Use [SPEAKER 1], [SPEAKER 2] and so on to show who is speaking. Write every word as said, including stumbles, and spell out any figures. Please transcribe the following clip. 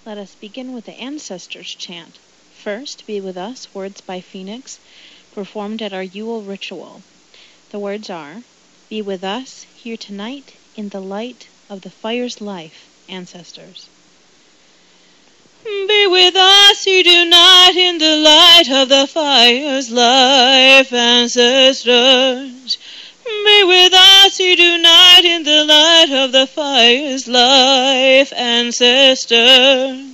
[SPEAKER 1] Let us begin with the Ancestors' Chant. First, Be With Us, words by Phoenix, performed at our Yule ritual. The words are, Be with us here tonight in the light of the fire's life, ancestors. Be with us here tonight in the light of the fire's life, ancestors. Be with us here tonight in the light of the fire's life, ancestors.